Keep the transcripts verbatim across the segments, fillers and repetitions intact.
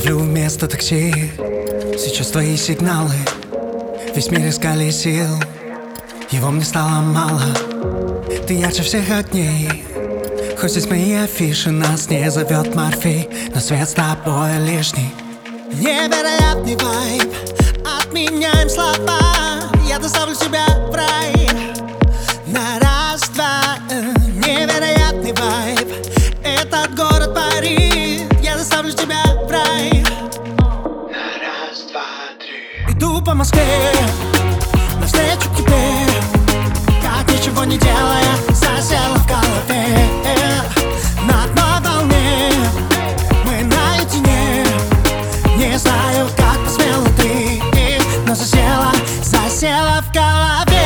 Ловлю вместо такси сейчас твои сигналы. Весь мир искали сил, его мне стало мало. Ты ярче всех огней, хоть здесь мои афиши. Нас не зовет Морфей, но свет с тобой лишний. Невероятный вайб, отменяем слова. Я доставлю тебя в рай на раз-два. Невероятный вайб, этот город парит. Я доставлю тебя в рай на раз-два-три. Иду по Москве навстречу к тебе, как ничего не делая, засела в голове. На одной волне мы наедине. Не знаю, как посмела ты, но засела, засела в голове.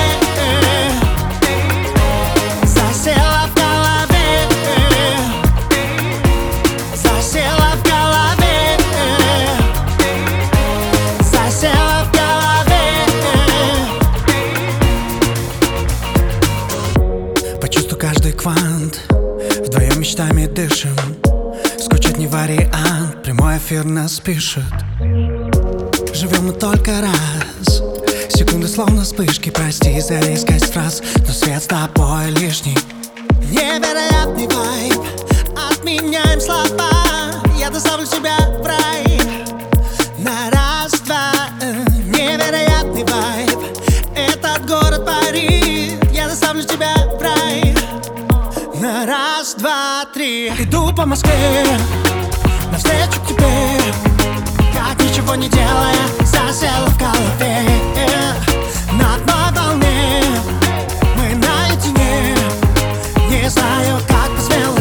Засела в голове. Засела в голове. Засела в голове. Почувствуй каждый квант, вдвоем мечтами дышим. Скучать не вариант, прямой эфир нас пишет. Живем мы только раз, секунды словно вспышки. Прости за резкость фраз, но свет с тобой лишний. Невероятный вайб, отменяем слова. Я доставлю тебя в рай на раз-два. Невероятный вайб, этот город парит. Я доставлю тебя в рай на раз-два-три. Иду по Москве навстречу к тебе, как ничего не делая, засела в голове. На одной волне мы наедине. Не знаю, как посмел